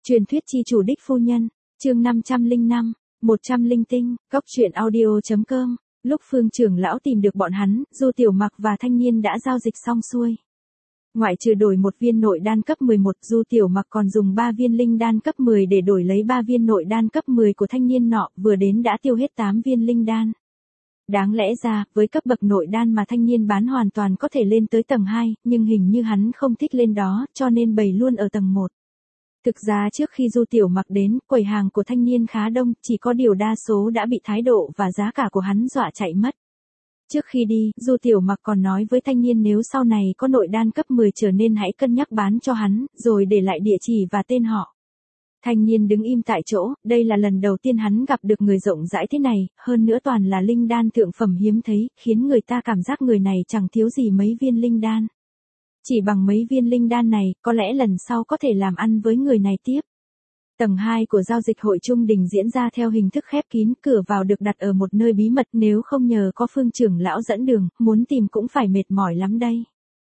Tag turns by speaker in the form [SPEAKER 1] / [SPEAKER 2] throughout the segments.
[SPEAKER 1] Truyền thuyết chi chủ đích phu nhân, chương 505, 100 tinh, góc truyện audio.com. Lúc Phương trưởng lão tìm được bọn hắn, Du Tiểu Mặc và thanh niên đã giao dịch xong xuôi. Ngoại trừ đổi một viên nội đan cấp 11, Du Tiểu Mặc còn dùng 3 viên linh đan cấp 10 để đổi lấy 3 viên nội đan cấp 10 của thanh niên nọ, vừa đến đã tiêu hết 8 viên linh đan. Đáng lẽ ra, với cấp bậc nội đan mà thanh niên bán hoàn toàn có thể lên tới tầng 2, nhưng hình như hắn không thích lên đó, cho nên bày luôn ở tầng 1. Thực ra trước khi Du Tiểu Mặc đến, quầy hàng của thanh niên khá đông, chỉ có điều đa số đã bị thái độ và giá cả của hắn dọa chạy mất. Trước khi đi, Du Tiểu Mặc còn nói với thanh niên nếu sau này có nội đan cấp 10 trở nên hãy cân nhắc bán cho hắn, rồi để lại địa chỉ và tên họ. Thanh niên đứng im tại chỗ, đây là lần đầu tiên hắn gặp được người rộng rãi thế này, hơn nữa toàn là linh đan thượng phẩm hiếm thấy, khiến người ta cảm giác người này chẳng thiếu gì mấy viên linh đan. Chỉ bằng mấy viên linh đan này, có lẽ lần sau có thể làm ăn với người này tiếp. Tầng 2 của giao dịch hội Trung Đình diễn ra theo hình thức khép kín, cửa vào được đặt ở một nơi bí mật, nếu không nhờ có Phương trưởng lão dẫn đường, muốn tìm cũng phải mệt mỏi lắm đây.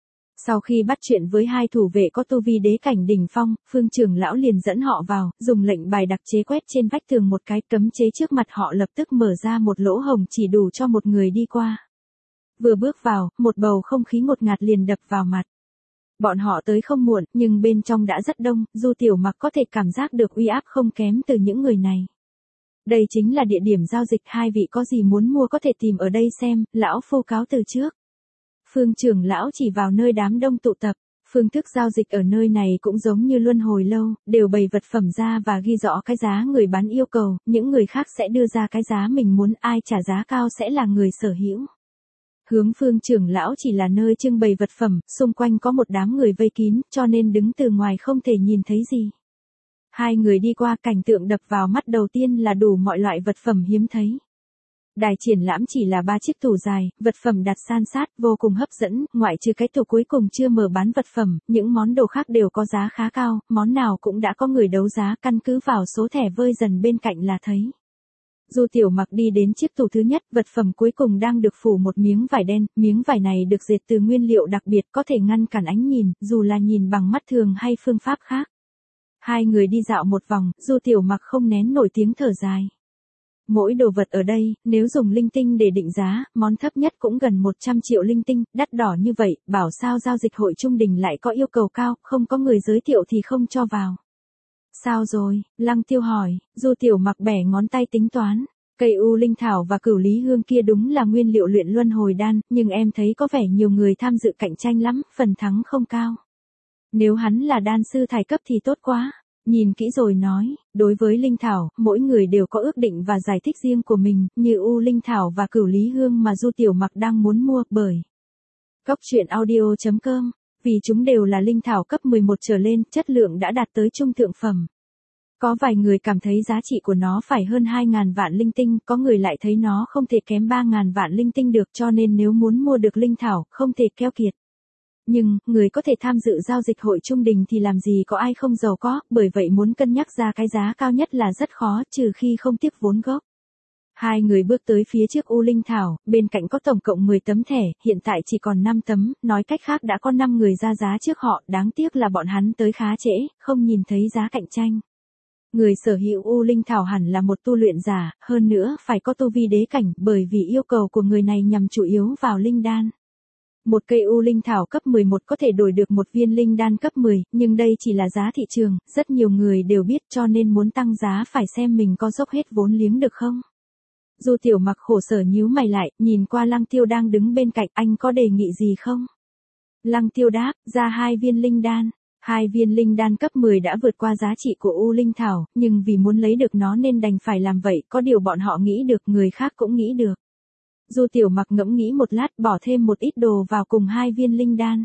[SPEAKER 1] Sau khi bắt chuyện với hai thủ vệ có tu vi đế cảnh đỉnh phong, Phương trưởng lão liền dẫn họ vào, dùng lệnh bài đặc chế quét trên vách tường một cái, cấm chế trước mặt họ lập tức mở ra một lỗ hổng chỉ đủ cho một người đi qua. Vừa bước vào, một bầu không khí ngột ngạt liền đập vào mặt. Bọn họ tới không muộn, nhưng bên trong đã rất đông, Du Tiểu Mặc có thể cảm giác được uy áp không kém từ những người này. Đây chính là địa điểm giao dịch, hai vị có gì muốn mua có thể tìm ở đây xem, lão phu cáo từ trước. Phương trưởng lão chỉ vào nơi đám đông tụ tập, phương thức giao dịch ở nơi này cũng giống như luân hồi lâu, đều bày vật phẩm ra và ghi rõ cái giá người bán yêu cầu, những người khác sẽ đưa ra cái giá mình muốn, ai trả giá cao sẽ là người sở hữu. Hướng Phương trưởng lão chỉ là nơi trưng bày vật phẩm, xung quanh có một đám người vây kín, cho nên đứng từ ngoài không thể nhìn thấy gì. Hai người đi qua, cảnh tượng đập vào mắt đầu tiên là đủ mọi loại vật phẩm hiếm thấy. Đài triển lãm chỉ là 3 chiếc tủ dài, vật phẩm đặt san sát, vô cùng hấp dẫn, ngoại trừ cái tủ cuối cùng chưa mở bán vật phẩm, những món đồ khác đều có giá khá cao, món nào cũng đã có người đấu giá, căn cứ vào số thẻ vơi dần bên cạnh là thấy. Du Tiểu Mặc đi đến chiếc tủ thứ nhất, vật phẩm cuối cùng đang được phủ một miếng vải đen, miếng vải này được dệt từ nguyên liệu đặc biệt có thể ngăn cản ánh nhìn, dù là nhìn bằng mắt thường hay phương pháp khác. Hai người đi dạo một vòng, Du Tiểu Mặc không nén nổi tiếng thở dài. Mỗi đồ vật ở đây, nếu dùng linh tinh để định giá, món thấp nhất cũng gần 100 triệu linh tinh, đắt đỏ như vậy, bảo sao giao dịch hội Trung Đình lại có yêu cầu cao, không có người giới thiệu thì không cho vào. Sao rồi? Lăng Tiêu hỏi. Du Tiểu Mặc bẻ ngón tay tính toán. Cây u linh thảo và cửu lý hương kia đúng là nguyên liệu luyện luân hồi đan, nhưng em thấy có vẻ nhiều người tham dự cạnh tranh lắm, phần thắng không cao. Nếu hắn là đan sư thải cấp thì tốt quá. Nhìn kỹ rồi nói, đối với linh thảo, mỗi người đều có ước định và giải thích riêng của mình, như u linh thảo và cửu lý hương mà Du Tiểu Mặc đang muốn mua, bởi góc truyện audio.com, vì chúng đều là linh thảo cấp 11 trở lên, chất lượng đã đạt tới trung thượng phẩm. Có vài người cảm thấy giá trị của nó phải hơn 2.000 vạn linh tinh, có người lại thấy nó không thể kém 3.000 vạn linh tinh được, cho nên nếu muốn mua được linh thảo, không thể keo kiệt. Nhưng, người có thể tham dự giao dịch hội Trung Đình thì làm gì có ai không giàu có, bởi vậy muốn cân nhắc ra cái giá cao nhất là rất khó, trừ khi không tiếc vốn gốc. Hai người bước tới phía trước u linh thảo, bên cạnh có tổng cộng 10 tấm thẻ, hiện tại chỉ còn 5 tấm, nói cách khác đã có 5 người ra giá trước họ, đáng tiếc là bọn hắn tới khá trễ, không nhìn thấy giá cạnh tranh. Người sở hữu u linh thảo hẳn là một tu luyện giả, hơn nữa phải có tu vi đế cảnh, bởi vì yêu cầu của người này nhằm chủ yếu vào linh đan. Một cây u linh thảo cấp 11 có thể đổi được một viên linh đan cấp 10, nhưng đây chỉ là giá thị trường, rất nhiều người đều biết, cho nên muốn tăng giá phải xem mình có dốc hết vốn liếng được không. Du Tiểu Mặc khổ sở nhíu mày lại, nhìn qua Lăng Tiêu đang đứng bên cạnh, anh có đề nghị gì không? Lăng Tiêu đáp, ra 2 viên linh đan. 2 viên linh đan cấp 10 đã vượt qua giá trị của u linh thảo, nhưng vì muốn lấy được nó nên đành phải làm vậy, có điều bọn họ nghĩ được, người khác cũng nghĩ được. Du Tiểu Mặc ngẫm nghĩ một lát, bỏ thêm một ít đồ vào cùng 2 viên linh đan.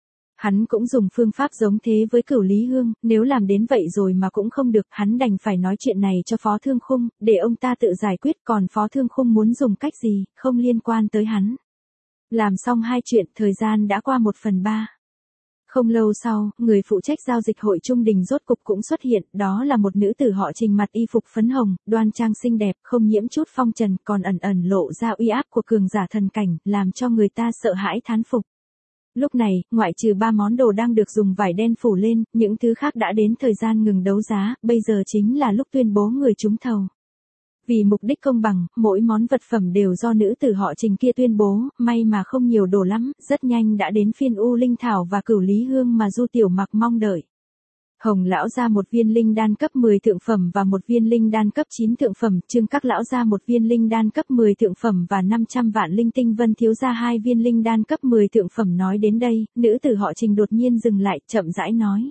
[SPEAKER 1] Hắn cũng dùng phương pháp giống thế với cửu lý hương, nếu làm đến vậy rồi mà cũng không được, hắn đành phải nói chuyện này cho Phó Thương Khung, để ông ta tự giải quyết, còn Phó Thương Khung muốn dùng cách gì, không liên quan tới hắn. Làm xong 2 chuyện, thời gian đã qua 1/3. Không lâu sau, người phụ trách giao dịch hội Trung Đình rốt cục cũng xuất hiện, đó là một nữ tử họ Trình, mặt y phục phấn hồng, đoan trang xinh đẹp, không nhiễm chút phong trần, còn ẩn ẩn lộ ra uy áp của cường giả thần cảnh, làm cho người ta sợ hãi thán phục. Lúc này, ngoại trừ 3 món đồ đang được dùng vải đen phủ lên, những thứ khác đã đến thời gian ngừng đấu giá, bây giờ chính là lúc tuyên bố người trúng thầu. Vì mục đích công bằng, mỗi món vật phẩm đều do nữ tử họ Trình kia tuyên bố, may mà không nhiều đồ lắm, rất nhanh đã đến phiên U Linh Thảo và Cửu Lý Hương mà Du Tiểu Mặc mong đợi. Hồng lão ra một viên linh đan cấp 10 thượng phẩm và một viên linh đan cấp 9 thượng phẩm, Trương Các lão ra một viên linh đan cấp 10 thượng phẩm và 500 vạn linh tinh, Vân thiếu ra 2 viên linh đan cấp 10 thượng phẩm. Nói đến đây, nữ tử họ Trình đột nhiên dừng lại, chậm rãi nói.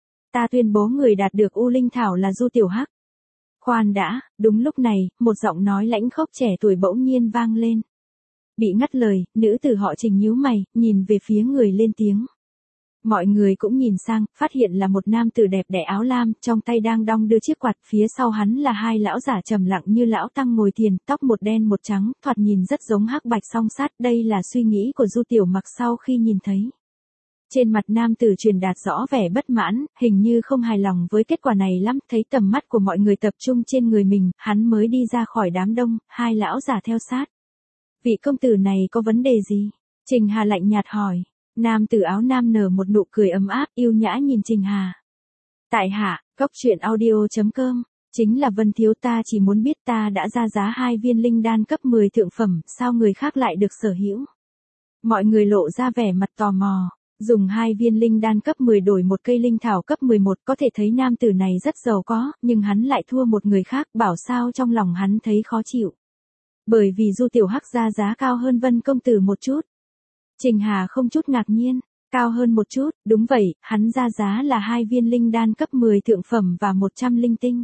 [SPEAKER 1] Ta tuyên bố người đạt được U Linh Thảo là Du Tiểu Hắc. Khoan đã, đúng lúc này, một giọng nói lãnh khốc trẻ tuổi bỗng nhiên vang lên. Bị ngắt lời, nữ tử họ Trình nhíu mày, nhìn về phía người lên tiếng. Mọi người cũng nhìn sang, phát hiện là một nam tử đẹp đẽ áo lam, trong tay đang đong đưa chiếc quạt, phía sau hắn là 2 lão giả trầm lặng như lão tăng ngồi thiền, tóc một đen một trắng, thoạt nhìn rất giống Hắc Bạch Song Sát, đây là suy nghĩ của Du Tiểu Mặc sau khi nhìn thấy. Trên mặt nam tử truyền đạt rõ vẻ bất mãn, hình như không hài lòng với kết quả này lắm, thấy tầm mắt của mọi người tập trung trên người mình, hắn mới đi ra khỏi đám đông, 2 lão giả theo sát. Vị công tử này có vấn đề gì? Trình Hà lạnh nhạt hỏi. Nam tử áo nam nở một nụ cười ấm áp, yêu nhã nhìn Trình Hà. Tại hạ, cóc truyện audio.com, chính là Vân thiếu, ta chỉ muốn biết ta đã ra giá 2 viên linh đan cấp 10 thượng phẩm, sao người khác lại được sở hữu? Mọi người lộ ra vẻ mặt tò mò. Dùng 2 viên linh đan cấp 10 đổi một cây linh thảo cấp 11, có thể thấy nam tử này rất giàu có, nhưng hắn lại thua một người khác, bảo sao trong lòng hắn thấy khó chịu. Bởi vì Du Tiểu Hắc ra giá cao hơn Vân công tử một chút. Trình Hà không chút ngạc nhiên, cao hơn một chút, đúng vậy, hắn ra giá là 2 viên linh đan cấp 10 thượng phẩm và 100 linh tinh.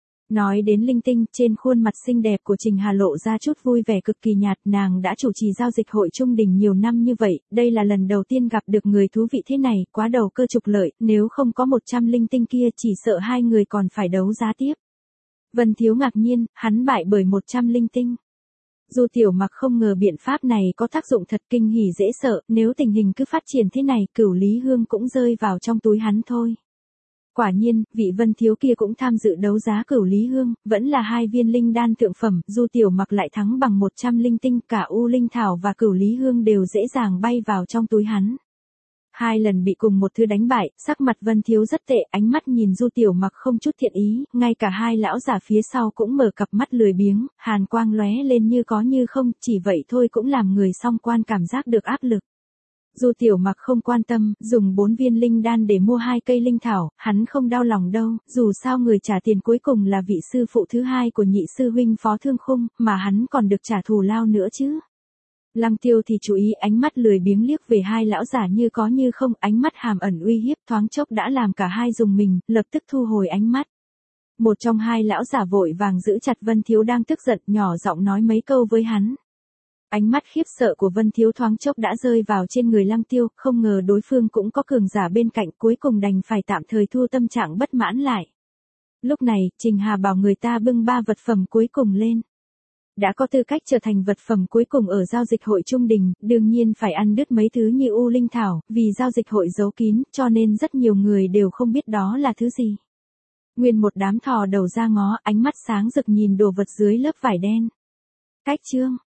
[SPEAKER 1] Nói đến linh tinh, trên khuôn mặt xinh đẹp của Trình Hà lộ ra chút vui vẻ cực kỳ nhạt, nàng đã chủ trì giao dịch hội Trung Đình nhiều năm như vậy, đây là lần đầu tiên gặp được người thú vị thế này, quá đầu cơ trục lợi, nếu không có 100 linh tinh kia chỉ sợ 2 người còn phải đấu giá tiếp. Vân thiếu ngạc nhiên, hắn bại bởi 100 linh tinh. Du Tiểu Mặc không ngờ biện pháp này có tác dụng thật, kinh hỉ dễ sợ, nếu tình hình cứ phát triển thế này, Cửu Lý Hương cũng rơi vào trong túi hắn thôi. Quả nhiên, vị Vân thiếu kia cũng tham dự đấu giá Cửu Lý Hương, vẫn là 2 viên linh đan thượng phẩm, Du Tiểu Mặc lại thắng bằng 100 linh tinh, cả U Linh Thảo và Cửu Lý Hương đều dễ dàng bay vào trong túi hắn. 2 lần bị cùng một thứ đánh bại, sắc mặt Vân thiếu rất tệ, ánh mắt nhìn Du Tiểu Mặc không chút thiện ý, ngay cả 2 lão giả phía sau cũng mở cặp mắt lười biếng, hàn quang lóe lên như có như không, chỉ vậy thôi cũng làm người song quan cảm giác được áp lực. Du Tiểu Mặc không quan tâm, dùng 4 viên linh đan để mua 2 cây linh thảo, hắn không đau lòng đâu, dù sao người trả tiền cuối cùng là vị sư phụ thứ 2 của nhị sư huynh Phó Thương Khung, mà hắn còn được trả thù lao nữa chứ. Lăng Tiêu thì chú ý, ánh mắt lười biếng liếc về 2 lão giả như có như không, ánh mắt hàm ẩn uy hiếp, thoáng chốc đã làm cả hai dùng mình, lập tức thu hồi ánh mắt. Một trong 2 lão giả vội vàng giữ chặt Vân thiếu đang tức giận, nhỏ giọng nói mấy câu với hắn. Ánh mắt khiếp sợ của Vân thiếu thoáng chốc đã rơi vào trên người Lăng Tiêu, không ngờ đối phương cũng có cường giả bên cạnh, cuối cùng đành phải tạm thời thu tâm trạng bất mãn lại. Lúc này, Trình Hà bảo người ta bưng 3 vật phẩm cuối cùng lên. Đã có tư cách trở thành vật phẩm cuối cùng ở giao dịch hội Trung Đình, đương nhiên phải ăn đứt mấy thứ như U Linh Thảo, vì giao dịch hội giấu kín, cho nên rất nhiều người đều không biết đó là thứ gì. Nguyên một đám thò đầu ra ngó, ánh mắt sáng rực nhìn đồ vật dưới lớp vải đen. Cách chương